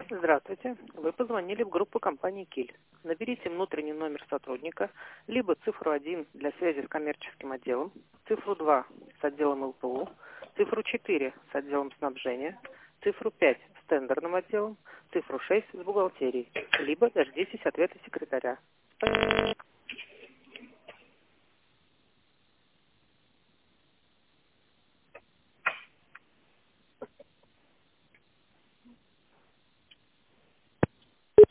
Здравствуйте. Вы позвонили в группу компании «Киль». Наберите внутренний номер сотрудника, либо цифру 1 для связи с коммерческим отделом, цифру 2 с отделом ЛПУ, цифру 4 с отделом снабжения, цифру 5 с тендерным отделом, цифру 6 с бухгалтерией, либо дождитесь ответа секретаря.